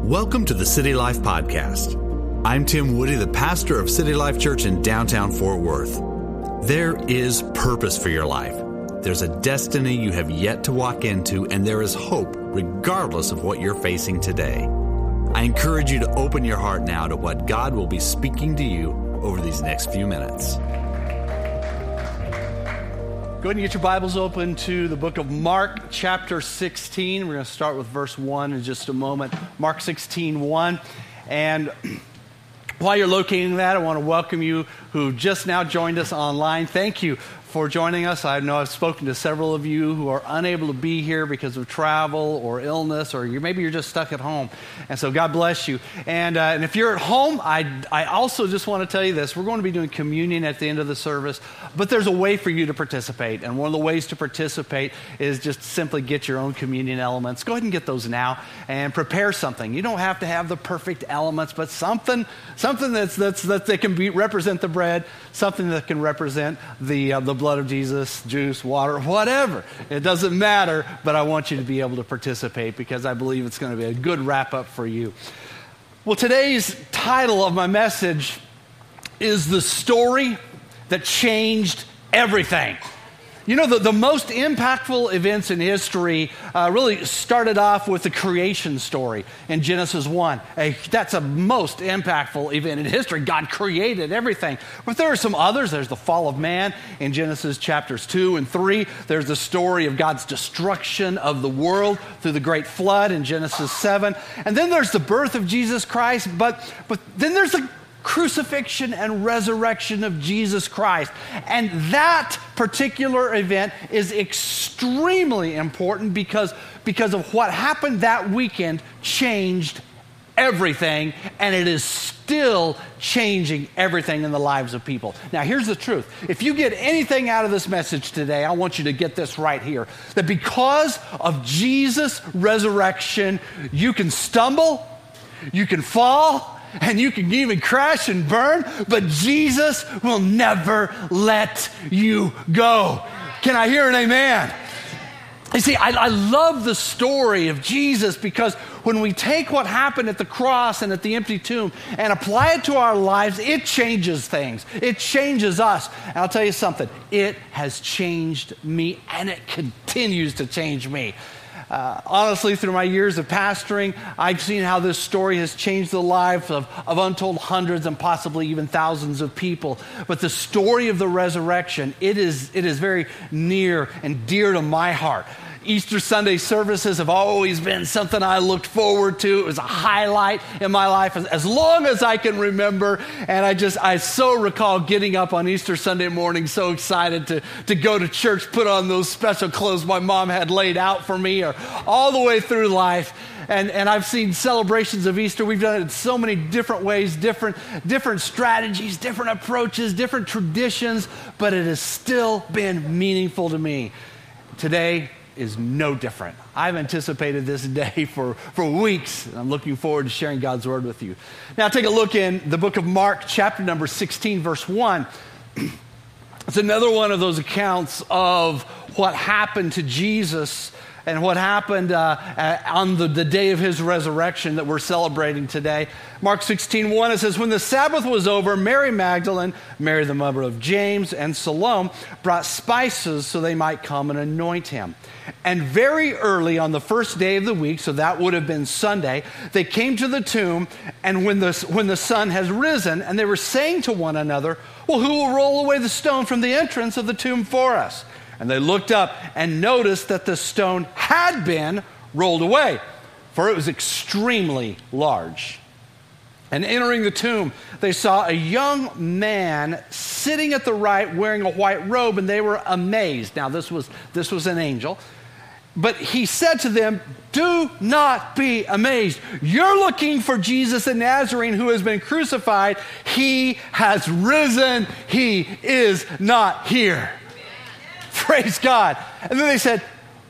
Welcome to the City Life Podcast. I'm Tim Woody, the pastor of City Life Church in downtown Fort Worth. There is purpose for your life. There's a destiny you have yet to walk into, and there is hope regardless of what you're facing today. I encourage you to open your heart now to what God will be speaking to you over these next few minutes. Go ahead and get your Bibles open to the book of Mark, chapter 16. We're going to start with verse 1 in just a moment. Mark 16:1. And while you're locating that, I want to welcome you who just now joined us online. Thank you for joining us. I know I've spoken to several of you who are unable to be here because of travel or illness, or maybe you're just stuck at home. And so God bless you. And if you're at home, I also just want to tell you this. We're going to be doing communion at the end of the service, but there's a way for you to participate. And one of the ways to participate is just simply get your own communion elements. Go ahead and get those now and prepare something. You don't have to have the perfect elements, but something that can represent the bread, something that can represent the blood of Jesus, juice, water, whatever. It doesn't matter, but I want you to be able to participate because I believe it's going to be a good wrap-up for you. Well, today's title of my message is The Story That Changed Everything. You know, the most impactful events in history really started off with the creation story in Genesis 1. That's a most impactful event in history. God created everything. But there are some others. There's the fall of man in Genesis chapters 2 and 3. There's the story of God's destruction of the world through the great flood in Genesis 7. And then there's the birth of Jesus Christ. But then there's the crucifixion and resurrection of Jesus Christ. And that particular event is extremely important because of what happened that weekend changed everything, and it is still changing everything in the lives of people. Now, here's the truth. If you get anything out of this message today, I want you to get this right here. That because of Jesus' resurrection, you can stumble, you can fall, and you can even crash and burn, but Jesus will never let you go. Can I hear an amen? You see, I love the story of Jesus because when we take what happened at the cross and at the empty tomb and apply it to our lives, it changes things. It changes us. And I'll tell you something, it has changed me and it continues to change me. Honestly, through my years of pastoring, I've seen how this story has changed the lives of untold hundreds and possibly even thousands of people. But the story of the resurrection, it is very near and dear to my heart. Easter Sunday services have always been something I looked forward to. It was a highlight in my life as long as I can remember. And I so recall getting up on Easter Sunday morning so excited to go to church, put on those special clothes my mom had laid out for me, or all the way through life. And I've seen celebrations of Easter. We've done it in so many different ways, different strategies, different approaches, different traditions, but it has still been meaningful to me. Today is no different. I've anticipated this day for weeks, and I'm looking forward to sharing God's word with you. Now take a look in the book of Mark, chapter number 16, verse 1. It's another one of those accounts of what happened to Jesus and what happened on the day of his resurrection that we're celebrating today. Mark 16:1, it says, when the Sabbath was over, Mary Magdalene, Mary the mother of James, and Salome brought spices so they might come and anoint him. And very early on the first day of the week, so that would have been Sunday, they came to the tomb, and when the sun has risen, and they were saying to one another, well, who will roll away the stone from the entrance of the tomb for us? And they looked up and noticed that the stone had been rolled away, for it was extremely large. And entering the tomb, they saw a young man sitting at the right wearing a white robe, and they were amazed. Now, this was an angel. But he said to them, do not be amazed. You're looking for Jesus the Nazarene who has been crucified. He has risen. He is not here. Praise God. And then they said,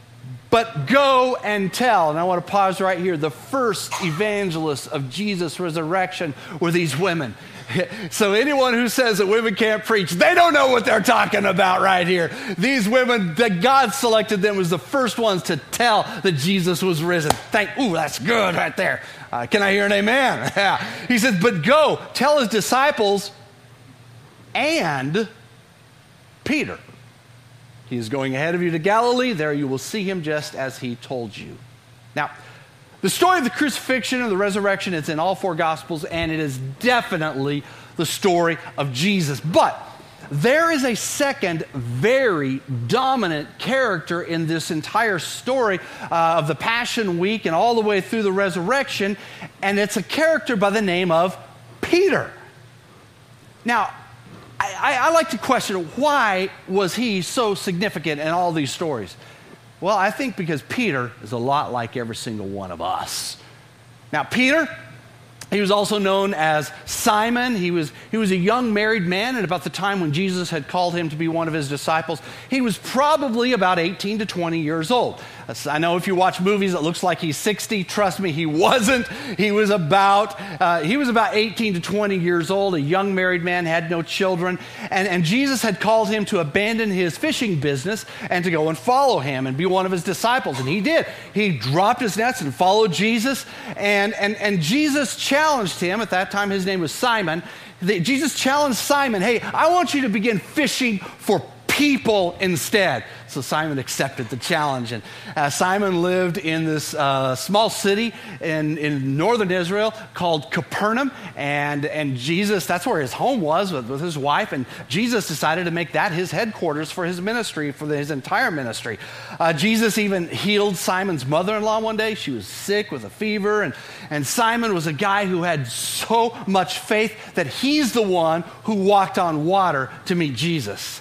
but go and tell. And I want to pause right here. The first evangelists of Jesus' resurrection were these women. So anyone who says that women can't preach, they don't know what they're talking about right here. These women, that God selected them as the first ones to tell that Jesus was risen. Ooh, that's good right there. Can I hear an amen? Yeah. He says, but go, tell his disciples and Peter. He is going ahead of you to Galilee. There you will see him just as he told you. Now, the story of the crucifixion and the resurrection is in all four Gospels, and it is definitely the story of Jesus. But there is a second very dominant character in this entire story of the Passion Week and all the way through the resurrection, and it's a character by the name of Peter. Now, I like to question, why was he so significant in all these stories? Well, I think because Peter is a lot like every single one of us. Now, Peter, he was also known as Simon. He was a young married man, and about the time when Jesus had called him to be one of his disciples, he was probably about 18 to 20 years old. I know if you watch movies, it looks like he's 60. Trust me, he wasn't. He was about 18 to 20 years old, a young married man, had no children, and Jesus had called him to abandon his fishing business and to go and follow him and be one of his disciples, and he did. He dropped his nets and followed Jesus, and Jesus challenged him. At that time, his name was Simon. Jesus challenged Simon, hey, I want you to begin fishing for people instead. So Simon accepted the challenge. And Simon lived in this small city in northern Israel called Capernaum. And Jesus, that's where his home was with his wife. And Jesus decided to make that his headquarters for his ministry, for his entire ministry. Jesus even healed Simon's mother-in-law one day. She was sick with a fever. And Simon was a guy who had so much faith that he's the one who walked on water to meet Jesus.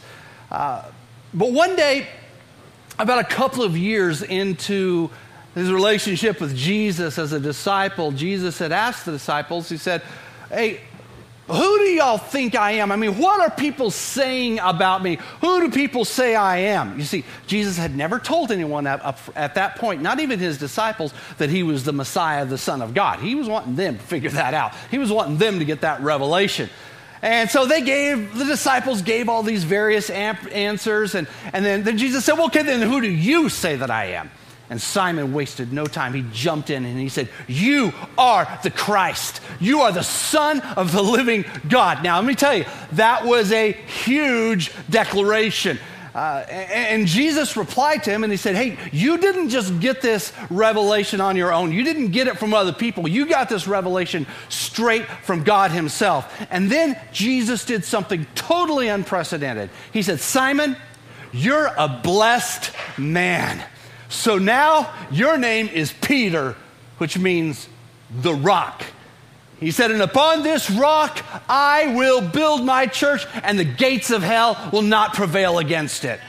But one day, about a couple of years into his relationship with Jesus as a disciple, Jesus had asked the disciples, he said, hey, who do y'all think I am? I mean, what are people saying about me? Who do people say I am? You see, Jesus had never told anyone at that point, not even his disciples, that he was the Messiah, the Son of God. He was wanting them to figure that out. He was wanting them to get that revelation. And so the disciples gave all these various answers, and then Jesus said, well, okay, then who do you say that I am? And Simon wasted no time. He jumped in and he said, you are the Christ. You are the Son of the living God. Now, let me tell you, that was a huge declaration. And Jesus replied to him and he said, hey, you didn't just get this revelation on your own. You didn't get it from other people. You got this revelation straight from God himself. And then Jesus did something totally unprecedented. He said, Simon, you're a blessed man. So now your name is Peter, which means the rock. He said, and upon this rock I will build my church, and the gates of hell will not prevail against it.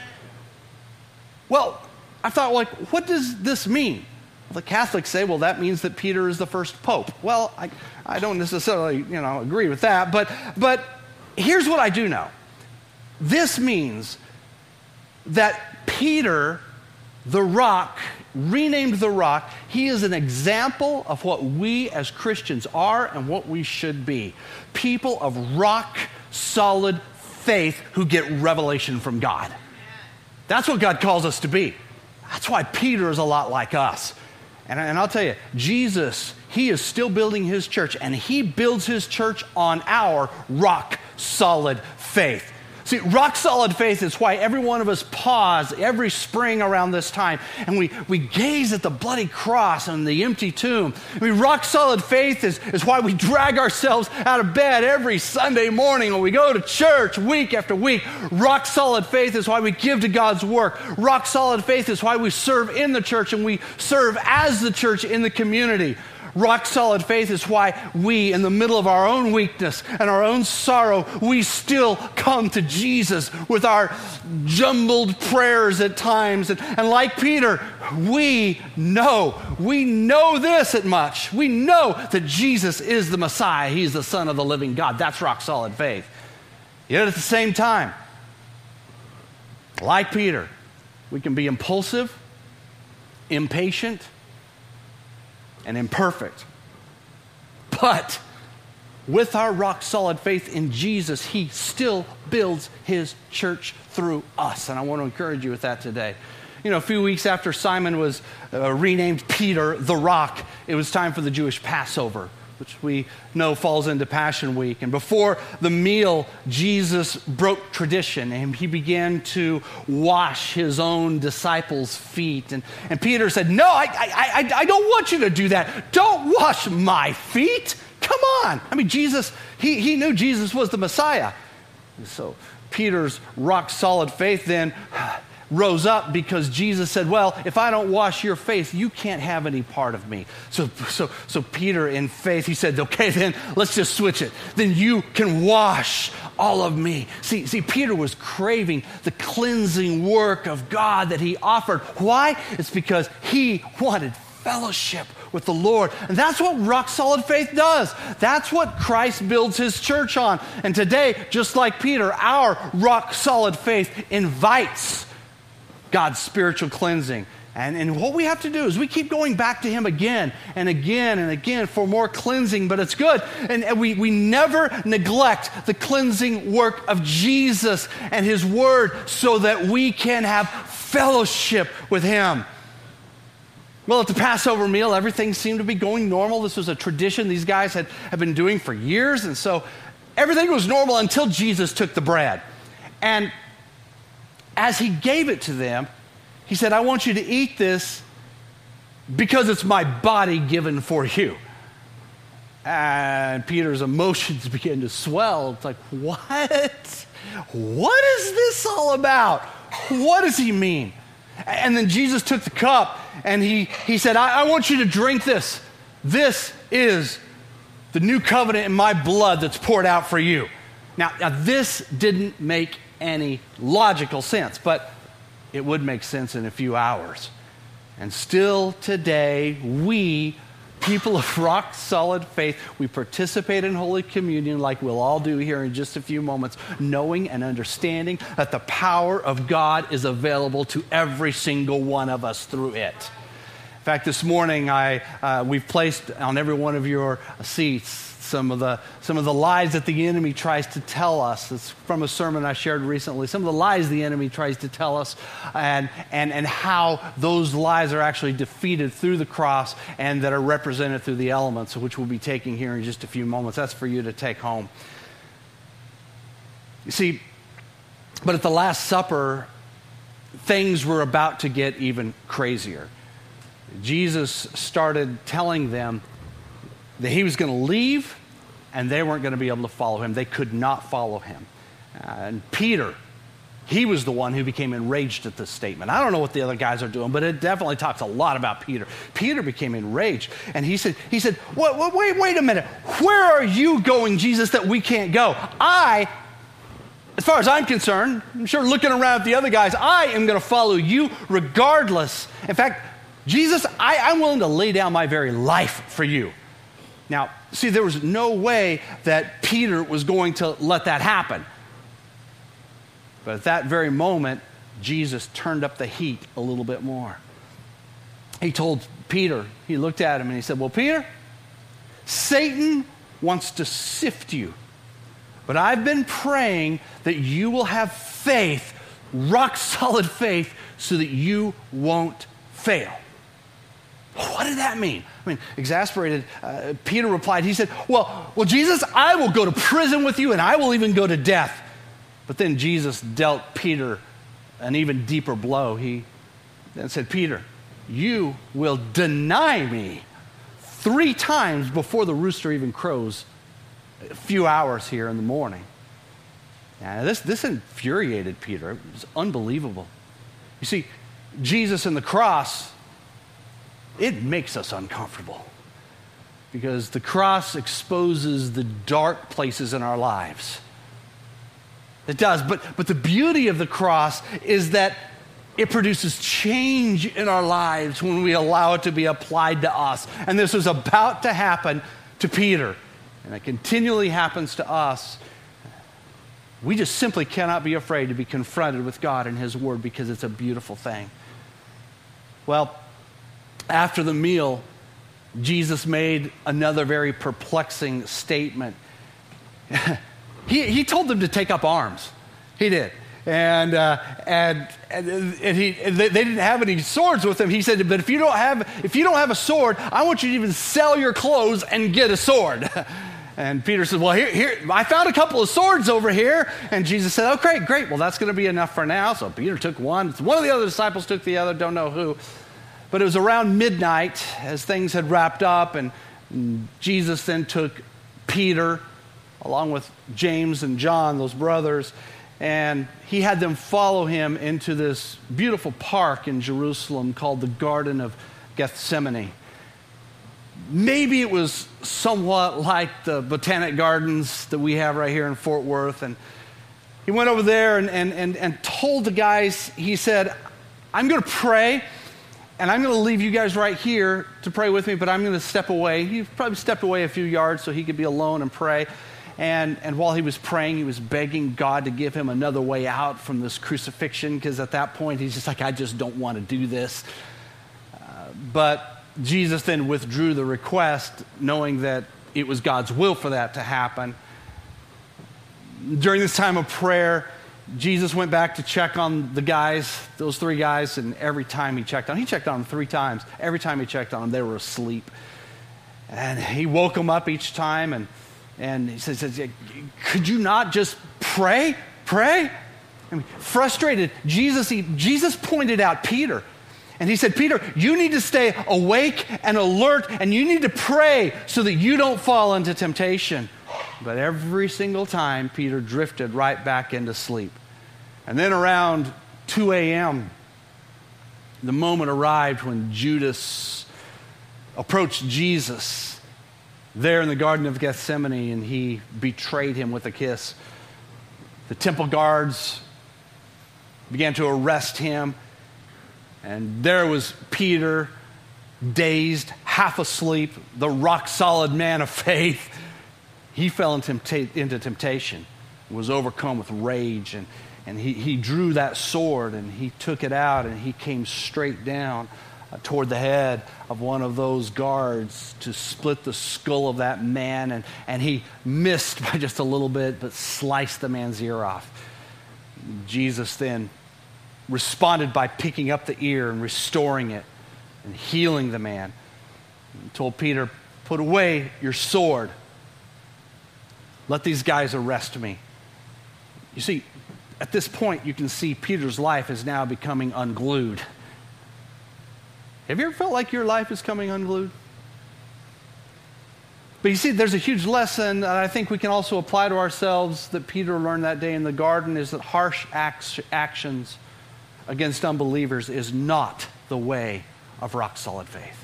Well, I thought, like, what does this mean? Well, the Catholics say, well, that means that Peter is the first pope. Well, I don't necessarily, agree with that, but here's what I do know. This means that Peter, the rock, renamed the rock, he is an example of what we as Christians are and what we should be. People of rock solid faith who get revelation from God. That's what God calls us to be. That's why Peter is a lot like us. And I'll tell you, Jesus, he is still building his church, and he builds his church on our rock solid faith. See, rock-solid faith is why every one of us pause every spring around this time and we gaze at the bloody cross and the empty tomb. I mean, rock-solid faith is why we drag ourselves out of bed every Sunday morning when we go to church week after week. Rock-solid faith is why we give to God's work. Rock-solid faith is why we serve in the church and we serve as the church in the community. Rock-solid faith is why we, in the middle of our own weakness and our own sorrow, we still come to Jesus with our jumbled prayers at times. And like Peter, we know this at much. We know that Jesus is the Messiah. He's the Son of the living God. That's rock-solid faith. Yet at the same time, like Peter, we can be impulsive, impatient, and imperfect. But with our rock-solid faith in Jesus, he still builds his church through us. And I want to encourage you with that today. You know, a few weeks after Simon was renamed Peter, the Rock, it was time for the Jewish Passover, which we know falls into Passion Week. And before the meal, Jesus broke tradition, and he began to wash his own disciples' feet. And Peter said, no, I don't want you to do that. Don't wash my feet. Come on. I mean, Jesus, he knew Jesus was the Messiah. So Peter's rock-solid faith then rose up because Jesus said, well, if I don't wash your faith, you can't have any part of me. So Peter, in faith, he said, okay, then let's just switch it. Then you can wash all of me. See, Peter was craving the cleansing work of God that he offered. Why? It's because he wanted fellowship with the Lord. And that's what rock-solid faith does. That's what Christ builds his church on. And today, just like Peter, our rock-solid faith invites God's spiritual cleansing. And what we have to do is we keep going back to him again and again and again for more cleansing, but it's good. And we never neglect the cleansing work of Jesus and his word so that we can have fellowship with him. Well, at the Passover meal, everything seemed to be going normal. This was a tradition these guys had been doing for years. And so everything was normal until Jesus took the bread. And as he gave it to them, he said, I want you to eat this because it's my body given for you. And Peter's emotions began to swell. It's like, what? What is this all about? What does he mean? And then Jesus took the cup and he said, I want you to drink this. This is the new covenant in my blood that's poured out for you. Now this didn't make any logical sense, but it would make sense in a few hours. And still today, we, people of rock-solid faith, we participate in Holy Communion like we'll all do here in just a few moments, knowing and understanding that the power of God is available to every single one of us through it. In fact, this morning, we've placed on every one of your seats some of the lies that the enemy tries to tell us. It's from a sermon I shared recently. Some of the lies the enemy tries to tell us and how those lies are actually defeated through the cross and that are represented through the elements, which we'll be taking here in just a few moments. That's for you to take home. You see, but at the Last Supper, things were about to get even crazier. Jesus started telling them that he was going to leave and they weren't going to be able to follow him. They could not follow him. And Peter, he was the one who became enraged at this statement. I don't know what the other guys are doing, but it definitely talks a lot about Peter. Peter became enraged and he said, wait a minute. Where are you going, Jesus, that we can't go? As far as I'm concerned, I'm sure looking around at the other guys, I am going to follow you regardless. In fact, Jesus, I'm willing to lay down my very life for you. Now, see, there was no way that Peter was going to let that happen. But at that very moment, Jesus turned up the heat a little bit more. He told Peter, he looked at him and he said, well, Peter, Satan wants to sift you. But I've been praying that you will have faith, rock solid faith, so that you won't fail. What did that mean? I mean, exasperated, Peter replied, he said, well, Jesus, I will go to prison with you and I will even go to death. But then Jesus dealt Peter an even deeper blow. He then said, Peter, you will deny me 3 times before the rooster even crows a few hours here in the morning. Now, this infuriated Peter. It was unbelievable. You see, Jesus and the cross, it makes us uncomfortable because the cross exposes the dark places in our lives. It does, but the beauty of the cross is that it produces change in our lives when we allow it to be applied to us. And this was about to happen to Peter, and it continually happens to us. We just simply cannot be afraid to be confronted with God and His Word because it's a beautiful thing. Well, after the meal, Jesus made another very perplexing statement. he told them to take up arms. He did. And they didn't have any swords with them. He said, but if you don't have a sword, I want you to even sell your clothes and get a sword. And Peter said, well, here, I found a couple of swords over here. And Jesus said, okay, great. Well, that's going to be enough for now. So Peter took one. One of the other disciples took the other, don't know who. But it was around midnight as things had wrapped up, and Jesus then took Peter, along with James and John, those brothers, and he had them follow him into this beautiful park in Jerusalem called the Garden of Gethsemane. Maybe it was somewhat like the Botanic Gardens that we have right here in Fort Worth. And he went over there and told the guys, he said, I'm going to pray, and I'm going to leave you guys right here to pray with me, but I'm going to step away. He probably stepped away a few yards so he could be alone and pray. And while he was praying, he was begging God to give him another way out from this crucifixion, because at that point, he's just like, I just don't want to do this. But Jesus then withdrew the request, knowing that it was God's will for that to happen. During this time of prayer, Jesus went back to check on the guys, those three guys, and every time he checked on them 3 times. Every time he checked on them, they were asleep. And he woke them up each time, and he says, could you not just pray? Pray? I mean, frustrated, Jesus pointed out Peter. And he said, Peter, you need to stay awake and alert, and you need to pray so that you don't fall into temptation. But every single time, Peter drifted right back into sleep. And then around 2 a.m., the moment arrived when Judas approached Jesus there in the Garden of Gethsemane, and he betrayed him with a kiss. The temple guards began to arrest him, and there was Peter, dazed, half asleep, the rock-solid man of faith. He fell into temptation, was overcome with rage, and he drew that sword, and he took it out, and he came straight down toward the head of one of those guards to split the skull of that man, and he missed by just a little bit, but sliced the man's ear off. Jesus then responded by picking up the ear and restoring it and healing the man. He told Peter, put away your sword. Let these guys arrest me. You see, at this point, you can see Peter's life is now becoming unglued. Have you ever felt like your life is coming unglued? But you see, there's a huge lesson that I think we can also apply to ourselves that Peter learned that day in the garden, is that harsh actions against unbelievers is not the way of rock-solid faith.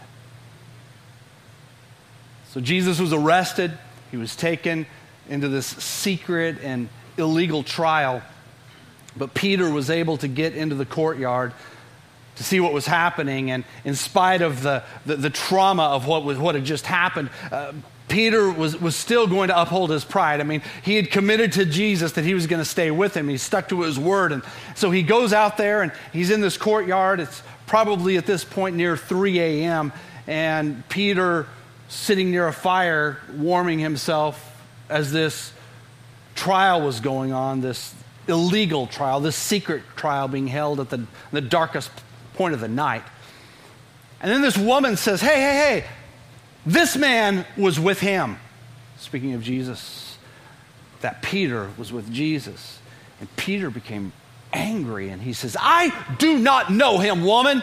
So Jesus was arrested. He was taken into this secret and illegal trial. But Peter was able to get into the courtyard to see what was happening. And in spite of the trauma of what had just happened, Peter was still going to uphold his pride. I mean, he had committed to Jesus that he was going to stay with him. He stuck to his word. And so he goes out there, and he's in this courtyard. It's probably at this point near 3 a.m. And Peter, sitting near a fire, warming himself as this trial was going on, this illegal trial, this secret trial being held at the darkest point of the night. And then this woman says, hey, this man was with him. Speaking of Jesus, that Peter was with Jesus. And Peter became angry, and he says, I do not know him, woman.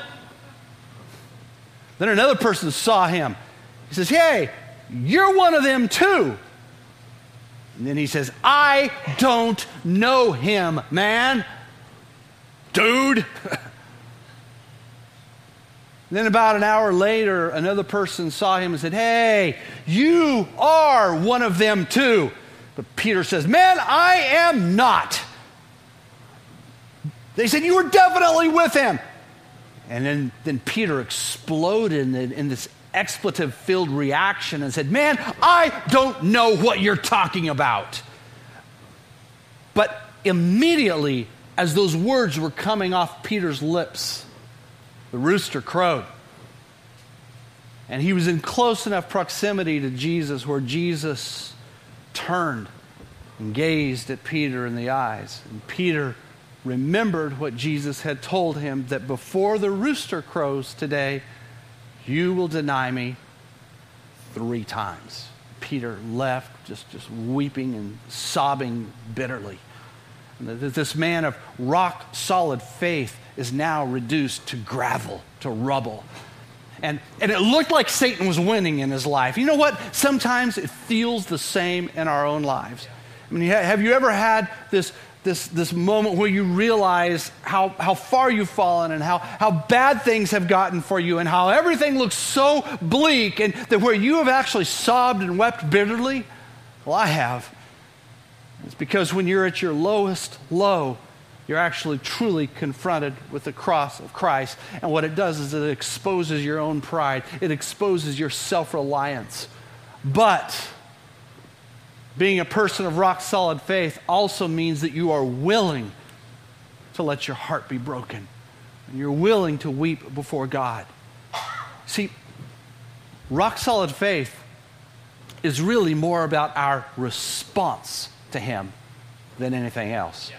Then another person saw him. He says, hey, you're one of them too. And then he says, I don't know him, man. Dude. Then about an hour later, another person saw him and said, hey, you are one of them too. But Peter says, man, I am not. They said, you were definitely with him. And then Peter exploded in this expletive-filled reaction and said, man, I don't know what you're talking about. But immediately, as those words were coming off Peter's lips, the rooster crowed. And he was in close enough proximity to Jesus where Jesus turned and gazed at Peter in the eyes. And Peter remembered what Jesus had told him, that before the rooster crows today, you will deny me 3 times. Peter left just weeping and sobbing bitterly. And this man of rock solid faith is now reduced to gravel, to rubble. And it looked like Satan was winning in his life. You know what? Sometimes it feels the same in our own lives. I mean, have you ever had this moment where you realize how far you've fallen and how bad things have gotten for you and how everything looks so bleak, and that where you have actually sobbed and wept bitterly? Well, I have. It's because when you're at your lowest low, you're actually truly confronted with the cross of Christ. And what it does is it exposes your own pride. It exposes your self-reliance. But being a person of rock-solid faith also means that you are willing to let your heart be broken. And you're willing to weep before God. See, rock-solid faith is really more about our response to Him than anything else.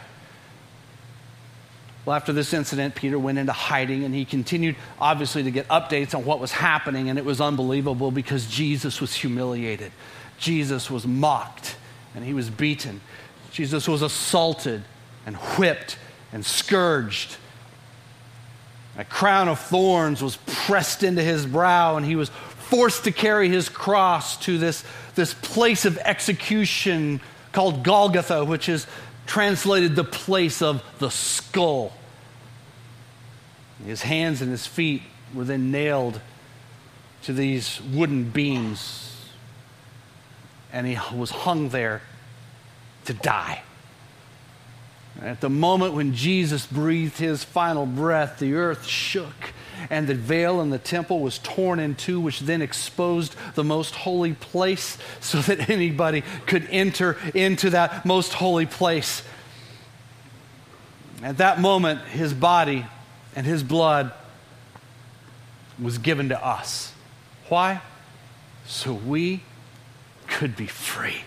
Well, after this incident, Peter went into hiding, and he continued, obviously, to get updates on what was happening, and it was unbelievable because Jesus was humiliated. Jesus was mocked, and he was beaten. Jesus was assaulted and whipped and scourged. A crown of thorns was pressed into his brow, and he was forced to carry his cross to this place of execution called Golgotha, which is translated the place of the skull. His hands and his feet were then nailed to these wooden beams, and he was hung there to die. And at the moment when Jesus breathed his final breath, the earth shook, and the veil in the temple was torn in two, which then exposed the most holy place so that anybody could enter into that most holy place. At that moment, his body and his blood was given to us. Why? So we could be free.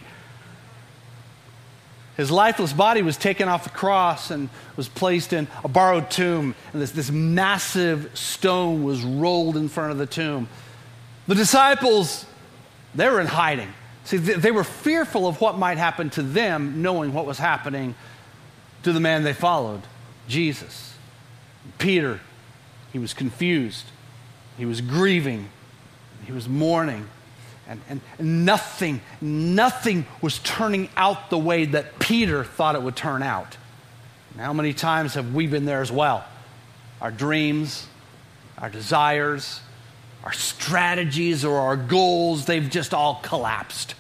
His lifeless body was taken off the cross and was placed in a borrowed tomb. And this massive stone was rolled in front of the tomb. The disciples, they were in hiding. See, they were fearful of what might happen to them, knowing what was happening to the man they followed, Jesus. Peter, he was confused. He was grieving. He was mourning. And nothing was turning out the way that Peter thought it would turn out. And how many times have we been there as well? Our dreams, our desires, our strategies, or our goals, they've just all collapsed.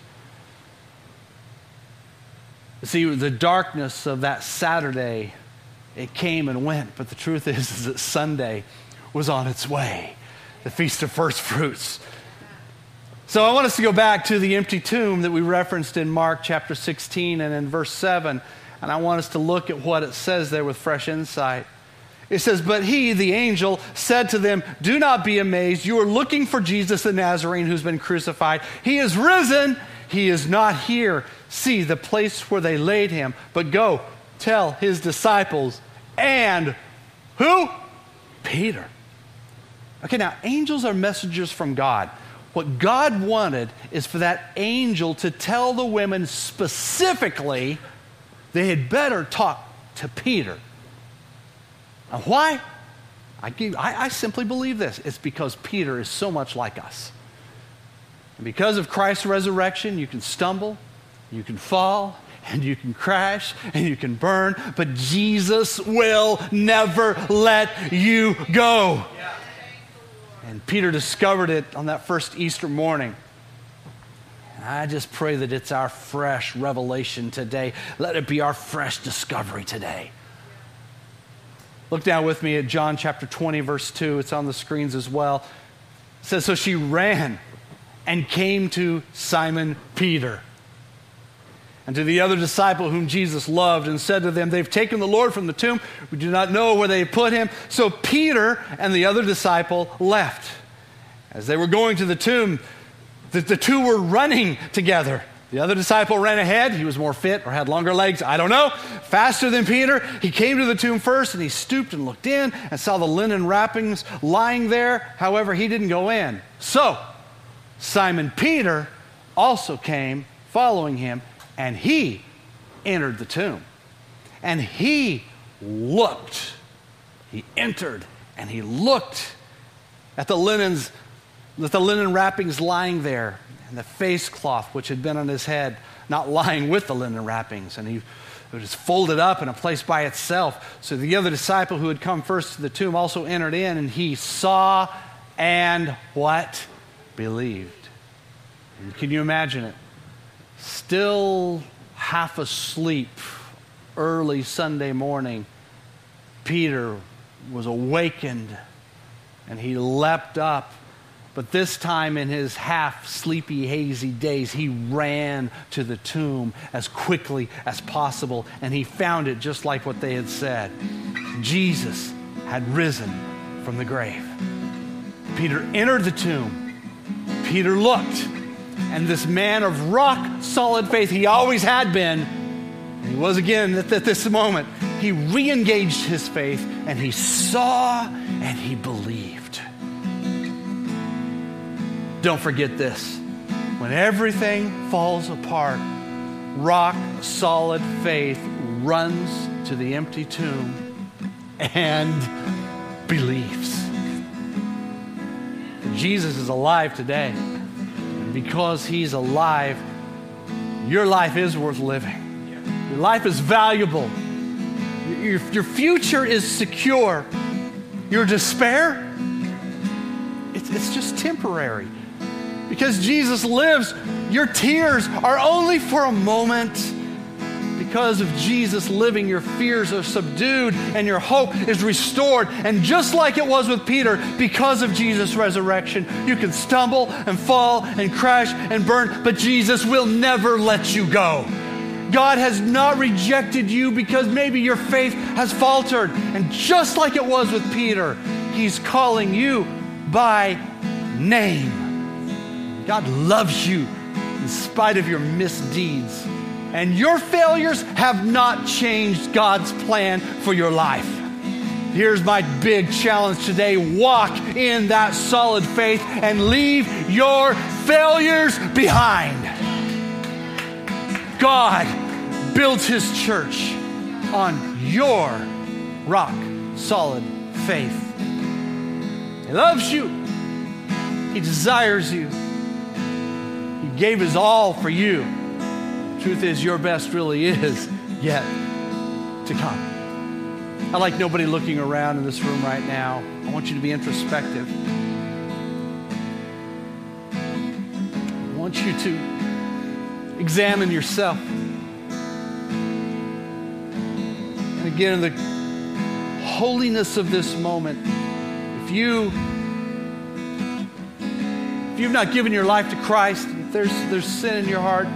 See, the darkness of that Saturday, it came and went, but the truth is that Sunday was on its way, the Feast of First Fruits. So I want us to go back to the empty tomb that we referenced in Mark chapter 16 and in verse 7, and I want us to look at what it says there with fresh insight. It says, "But he, the angel, said to them, 'Do not be amazed. You are looking for Jesus the Nazarene who's been crucified. He is risen. He is not here. See the place where they laid him. But go, tell his disciples and,'" who? Peter. Okay, now angels are messengers from God. What God wanted is for that angel to tell the women specifically they had better talk to Peter. And why? I simply believe this. It's because Peter is so much like us. And because of Christ's resurrection, you can stumble, you can fall, and you can crash, and you can burn, but Jesus will never let you go. And Peter discovered it on that first Easter morning. And I just pray that it's our fresh revelation today. Let it be our fresh discovery today. Look down with me at John chapter 20, verse 2. It's on the screens as well. It says, "So she ran and came to Simon Peter and to the other disciple whom Jesus loved, and said to them, 'They've taken the Lord from the tomb. We do not know where they put him.' So Peter and the other disciple left. As they were going to the tomb, the two were running together. The other disciple ran ahead. He was more fit or had longer legs. I don't know. Faster than Peter. He came to the tomb first, and he stooped and looked in and saw the linen wrappings lying there. However, he didn't go in. So Simon Peter also came following him, and he entered the tomb. And he looked. He entered, and he looked at the linen wrappings lying there, and the face cloth which had been on his head, not lying with the linen wrappings. And it was folded up in a place by itself. So the other disciple who had come first to the tomb also entered in, and he saw and what? Believed. And can you imagine it? Still half asleep, early Sunday morning, Peter was awakened, and he leapt up. But this time in his half sleepy, hazy days, he ran to the tomb as quickly as possible, and he found it just like what they had said. Jesus had risen from the grave. Peter entered the tomb. Peter looked, and this man of rock-solid faith, he always had been, and he was again at this moment, he re-engaged his faith, and he saw and he believed. Don't forget this. When everything falls apart, rock-solid faith runs to the empty tomb and believes. Jesus is alive today. And because he's alive, your life is worth living. Your life is valuable. Your future is secure. Your despair, it's just temporary. Because Jesus lives, your tears are only for a moment. Because of Jesus living, your fears are subdued and your hope is restored. And just like it was with Peter, because of Jesus' resurrection, you can stumble and fall and crash and burn, but Jesus will never let you go. God has not rejected you because maybe your faith has faltered. And just like it was with Peter, he's calling you by name. God loves you in spite of your misdeeds. And your failures have not changed God's plan for your life. Here's my big challenge today. Walk in that solid faith and leave your failures behind. God built his church on your rock-solid faith. He loves you. He desires you. He gave his all for you. The truth is, your best really is yet to come. I like nobody looking around in this room right now. I want you to be introspective. I want you to examine yourself. And again, in the holiness of this moment, if you've not given your life to Christ, if there's sin in your heart,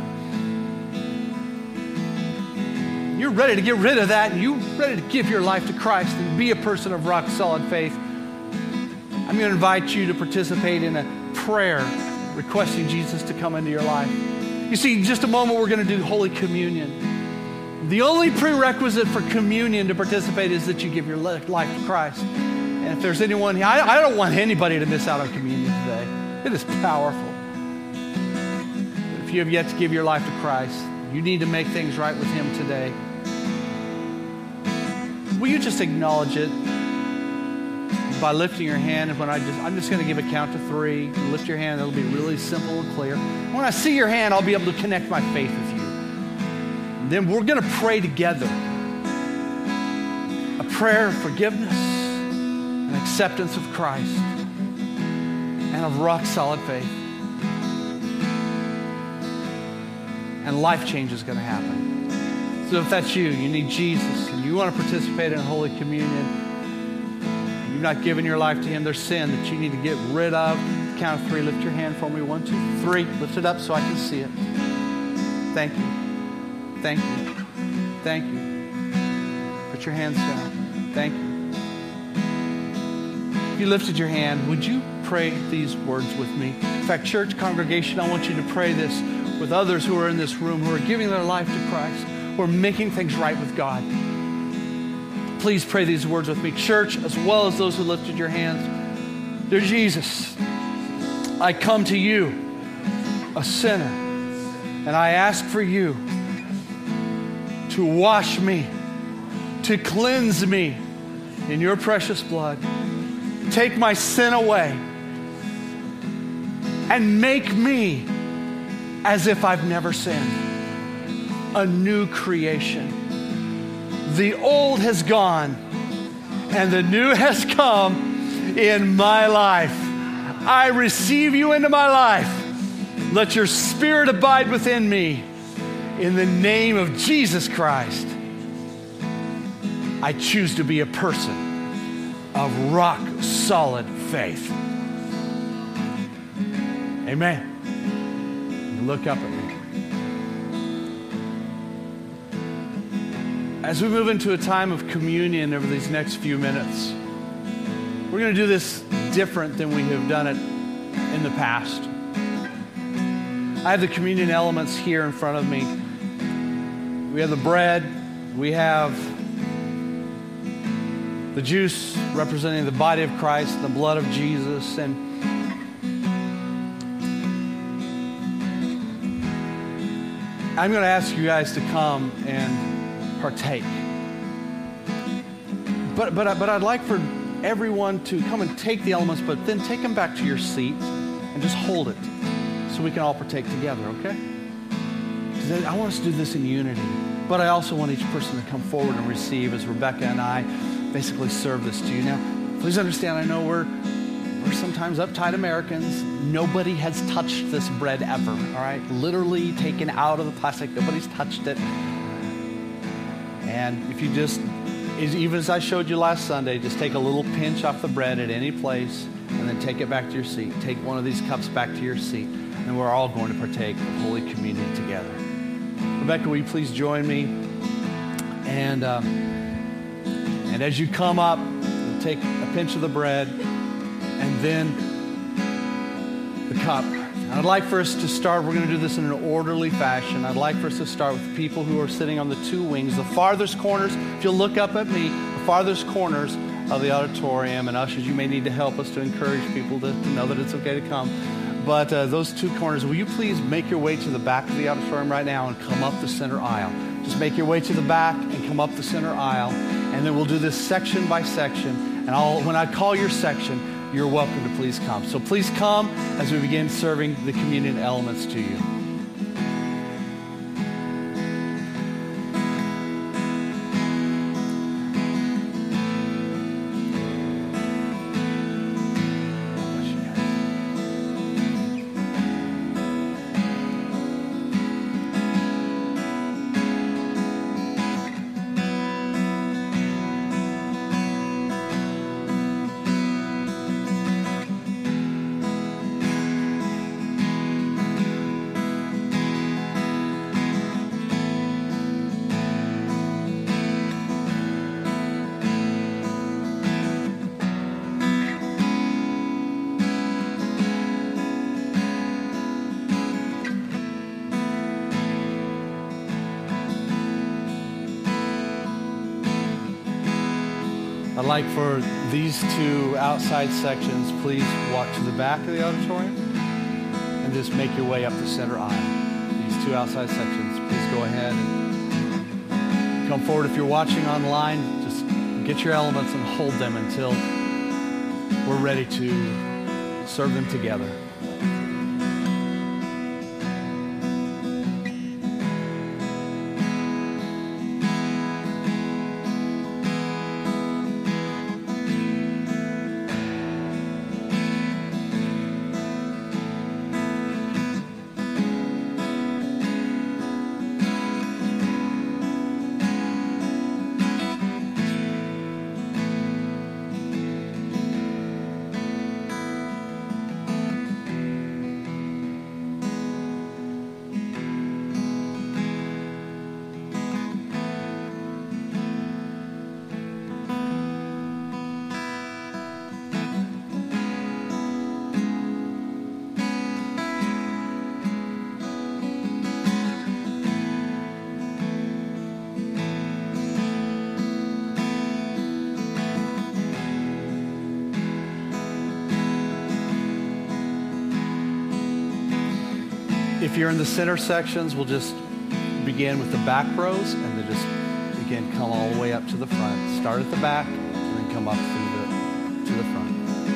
you're ready to get rid of that, and you're ready to give your life to Christ and be a person of rock-solid faith, I'm going to invite you to participate in a prayer requesting Jesus to come into your life. You see, in just a moment, we're going to do Holy Communion. The only prerequisite for communion to participate is that you give your life to Christ. And if there's anyone here, I don't want anybody to miss out on communion today. It is powerful. But if you have yet to give your life to Christ, you need to make things right with him today. Will you just acknowledge it by lifting your hand? And when I'm just going to give a count to 3. Lift your hand. It'll be really simple and clear. When I see your hand, I'll be able to connect my faith with you. And then we're going to pray together. A prayer of forgiveness and acceptance of Christ and of rock-solid faith. And life change is going to happen. So if that's you need Jesus, and you want to participate in Holy Communion, you've not given your life to him, there's sin that you need to get rid of. Count of 3, lift your hand for me. 1, 2, 3. Lift it up so I can see it. Thank you. Thank you. Thank you. Put your hands down. Thank you. If you lifted your hand, would you pray these words with me? In fact, church congregation, I want you to pray this with others who are in this room, who are giving their life to Christ, who are making things right with God. Please pray these words with me, church, as well as those who lifted your hands. Dear Jesus, I come to you, a sinner, and I ask for you to wash me, to cleanse me in your precious blood. Take my sin away and make me as if I've never sinned, a new creation. The old has gone and the new has come in my life. I receive you into my life. Let your Spirit abide within me. In the name of Jesus Christ, I choose to be a person of rock solid faith. Amen. Look up at me. As we move into a time of communion over these next few minutes, we're going to do this different than we have done it in the past. I have the communion elements here in front of me. We have the bread, we have the juice representing the body of Christ and the blood of Jesus. And I'm going to ask you guys to come and partake. But I'd like for everyone to come and take the elements, but then take them back to your seats and just hold it so we can all partake together, okay? Because I want us to do this in unity. But I also want each person to come forward and receive as Rebecca and I basically serve this to you. Now, please understand, I know we're sometimes uptight Americans. Nobody has touched this bread ever, all right? Literally taken out of the plastic. Nobody's touched it. And if you just, even as I showed you last Sunday, just take a little pinch off the bread at any place and then take it back to your seat. Take one of these cups back to your seat, and we're all going to partake of Holy Communion together. Rebecca, will you please join me? And as you come up, you'll take a pinch of the bread and then the cup. I'd like for us to start, we're going to do this in an orderly fashion. I'd like for us to start with the people who are sitting on the two wings, the farthest corners. If you'll look up at me, the farthest corners of the auditorium. And ushers, you may need to help us to encourage people to know that it's okay to come. But those two corners, will you please make your way to the back of the auditorium right now and come up the center aisle? Just make your way to the back and come up the center aisle. And then we'll do this section by section. And when I call your section, you're welcome to please come. So please come as we begin serving the communion elements to you. I'd like for these two outside sections, please walk to the back of the auditorium and just make your way up the center aisle. These two outside sections, please go ahead and come forward. If you're watching online, just get your elements and hold them until we're ready to serve them together. If you're in the center sections, we'll just begin with the back rows and then just again come all the way up to the front. Start at the back and then come up to the front.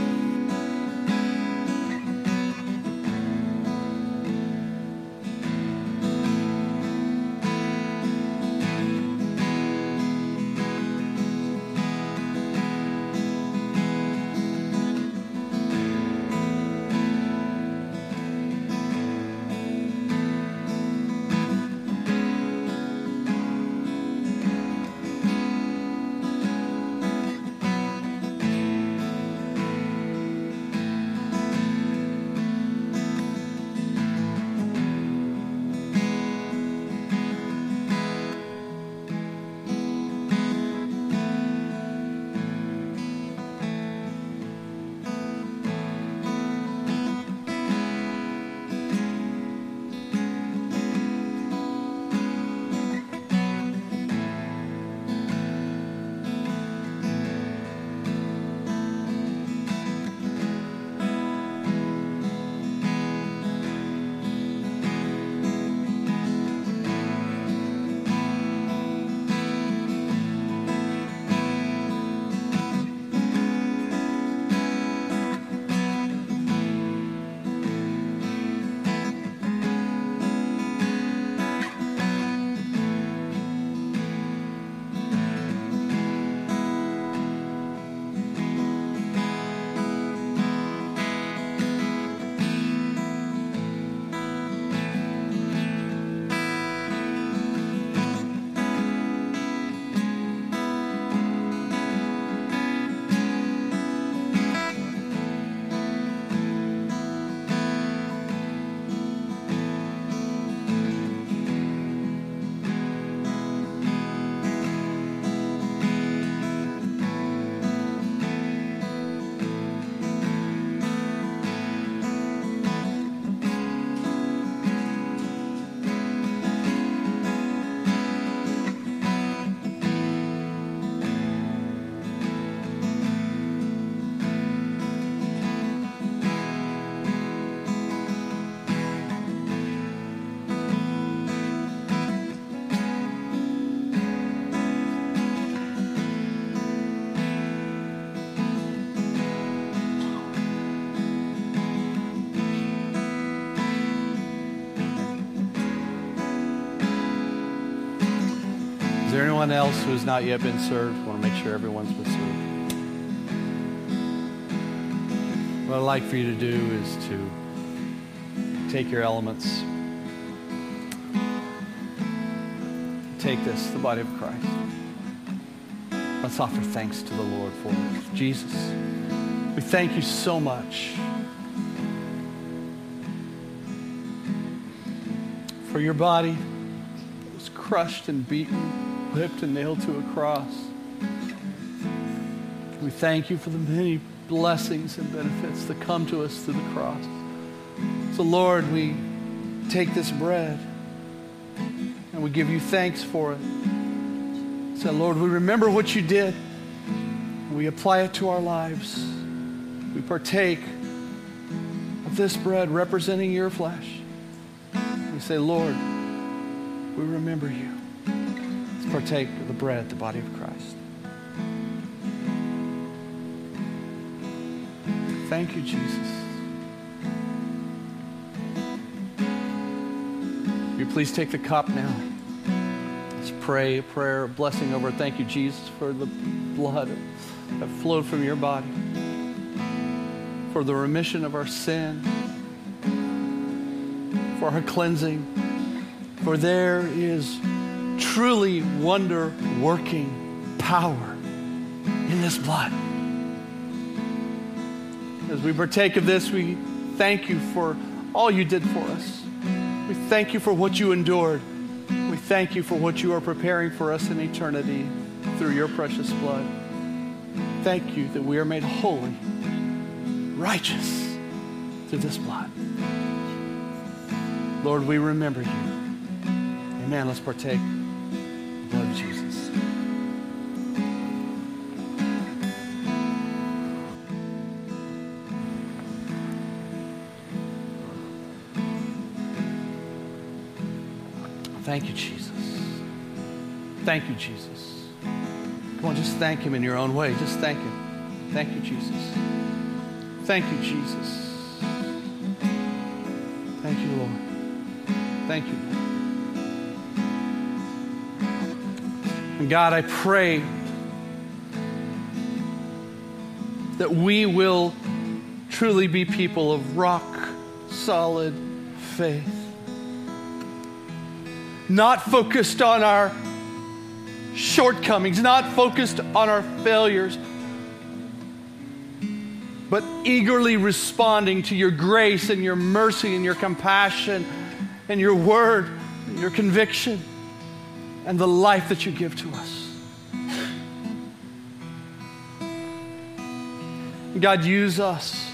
Is there anyone else who has not yet been served? I want to make sure everyone's been served. What I'd like for you to do is to take your elements. Take this, the body of Christ. Let's offer thanks to the Lord for it. Jesus, we thank you so much for your body that was crushed and beaten, whipped and nailed to a cross. We thank you for the many blessings and benefits that come to us through the cross. So Lord, we take this bread and we give you thanks for it. So Lord, we remember what you did. We apply it to our lives. We partake of this bread representing your flesh. We say, Lord, we remember you. Let's partake of the bread, the body of Christ. Thank you, Jesus. Will you please take the cup now? Let's pray a prayer, a blessing over it. Thank you, Jesus, for the blood that flowed from your body, for the remission of our sin, for our cleansing, for there is truly wonder-working power in this blood. As we partake of this, we thank you for all you did for us. We thank you for what you endured. We thank you for what you are preparing for us in eternity through your precious blood. Thank you that we are made holy, righteous through this blood. Lord, we remember you. Amen. Let's partake of the blood of Jesus. Thank you, Jesus. Thank you, Jesus. Come on, just thank him in your own way. Just thank him. Thank you, Jesus. Thank you, Jesus. Thank you, Lord. Thank you, Lord. And God, I pray that we will truly be people of rock solid faith. Not focused on our shortcomings, not focused on our failures, but eagerly responding to your grace and your mercy and your compassion and your word and your conviction and the life that you give to us. God, use us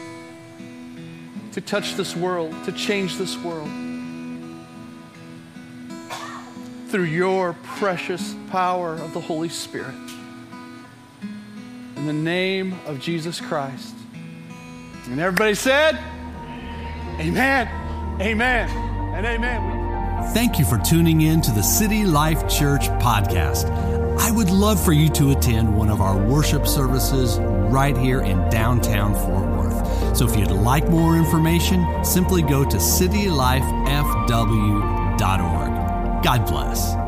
to touch this world, to change this world through your precious power of the Holy Spirit. In the name of Jesus Christ. And everybody said, amen, amen, and amen. Thank you for tuning in to the City Life Church podcast. I would love for you to attend one of our worship services right here in downtown Fort Worth. So if you'd like more information, simply go to citylifefw.org. God bless.